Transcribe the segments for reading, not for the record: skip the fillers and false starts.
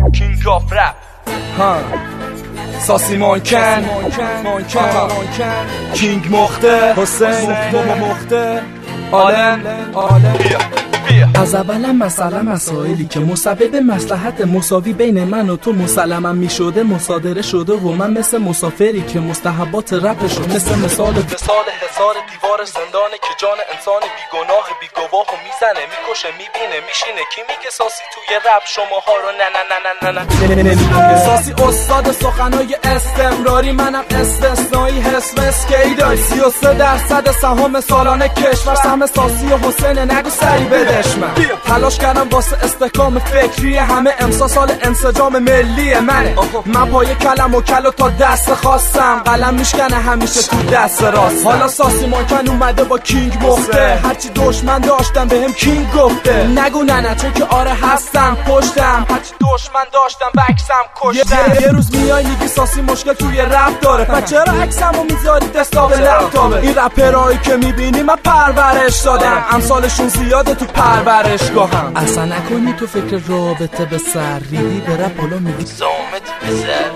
کینگ آف رپ ساسی مانکن کینگ مخته حسین مخته عالم از اولا مسائلی که مسبب مصلحت مساوی بین من و تو مسلما می شده مصادره شده و من مثل مسافری که مستحبات رپ شد مثل مثال هزار دیوار زندانه که جان انسان بیگناه بیگواه و میزنه میکشه میبینه میشینه کی میگه ساسی توی رپ شماها رو نه ساسی استاد سخنای استمراری منم استثنایی حس مسکی داری 33% سهام سالانه کشور سهم ساسی و حسین نگو سری بدش من تلاش کردم واسه استحکام فکری همه امسا سال انسجام ملی منه من پای کلم و کلو تا دست خواستم قلم میشکنه همیشه تو دست راست حالا ساسی مانکن اومده با کینگ مخته هرچی دشمن داشتم بهم کینگ گفته نگو نه چون که آره هستم پشتم هرچی دشمن داشتم بکسم کشتم یه روز میای میگی ساسی مشکل توی رپ داره پس چرا عکسمو میذاری دسکتاپ لپتاپه این رپرایی که میبینی من پرورش دادم امثالشون زیاده تو پرورشگاهم اصلا نکنی تو فکر رابطه به سر ریدی به رپ بالا میگی زامت بزر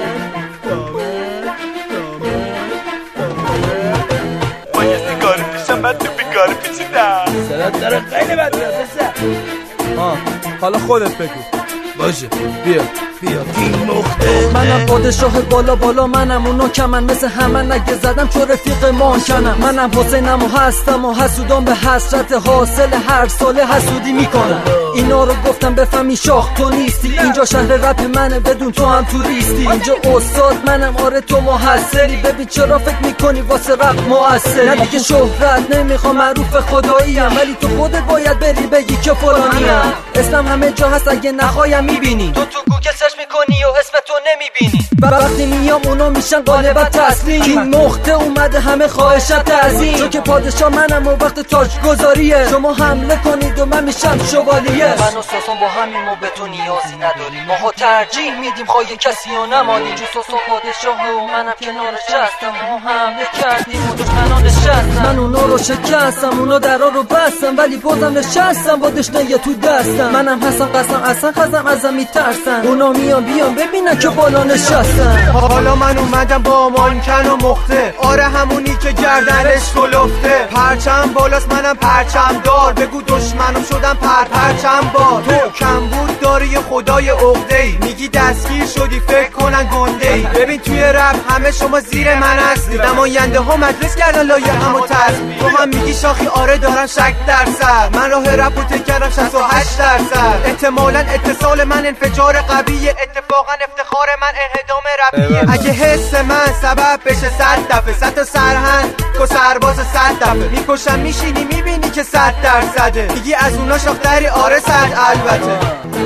بایستی کاری پیشم من تو بیکاری پیچیدم سرات داره خیلی بد میاد حالا خودت بگو باشه بیا کینگ مخته منم پادشاه بالا منم اونو که من مثل همه نگه زدم چون رفیق مانکنم منم حسینم و هستم و حسودان به حسرت حاصل هر ساله حسودی میکنم اینا رو گفتم بفهمی شاخ تو نیستی اینجا شهر رپ منه بدون تو هم توریستی اینجا استاد منم آره تو محصلی ببین چرا فکر میکنی واسه رپ موثری نه دیگه شهرت نمیخوام معروف خداییم ولی تو خودت باید بری بگی که فلانیم اسمم همه جا هست اگه نخوایم میبینی تو گوگل سرچ میکنی و اسم تو نمیبینی وقتی میام اونا میشن غالبا تسلیم کینگ مخته اومده همه خواهشت تعظیم چون که پادشاه منم و وقت تاج گذاریه شما حمله کنید و من میشم شوالیه من و ساسون با همین ما به تو نیازی نداریم ما ترجیح میدیم خواه کسی و نمانیم چون ساسون پادشاه و منم کنارش هستم ما حمله کردیم و دشمنان نشستم من اونا رو شکستم اونا درا رو بستم ولی بازم نشستم با دشنه تو دستم منم هستم قسم اصلا خزم ازم میترسن اونا میان بیان ببینن که بالا نشستن حالا من اومدم با مانکن و مخته آره همونی که گردنش کلفته پرچم بالاست منم پرچم دار بگو دشمنم شدم پرچم بار تو کم بود داری یه خدای عقده‌ای میگی دستگیر شدی فکر کنن گنده‌ای ببین توی رپ همه شما زیر من هستی نماینده ها مجلس کردن لایه همو تصویر تو هم میگی شاخی آره دارم شک در سر من راه رپ رو تک کردم 68% احتمالاً اتصال من انفجار قویه اتفاقا افتخار من انهدام رپیه اگه حس من سبب بشه 100 دفعه 100 تا سرهنگ کو سرباز 100 دفعه میکشم میشینی میبینی که 100% میگی از اونا شاختری آره 100 البته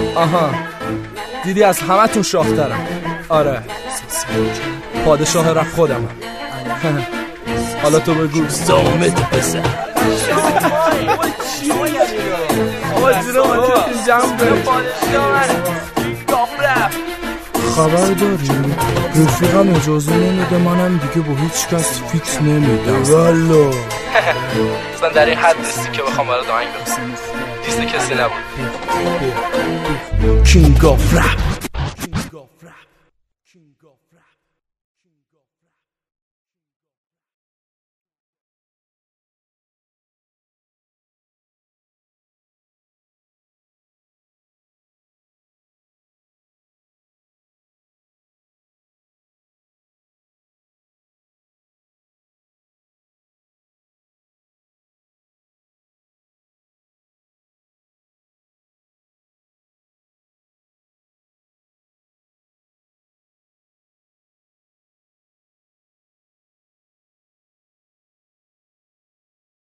دیدی از همتون شاخترم آره پادشاه رپ خودمم حالا تو بگو زامت بزن خبر داری؟ رفیقم اجازه نمیده منم دیگه با هیچ کس فیکس نمیدم والله اصلا در این حد نیستی که بخوام برات آهنگ بخونم دیست کسی نبود کینگ آف رپ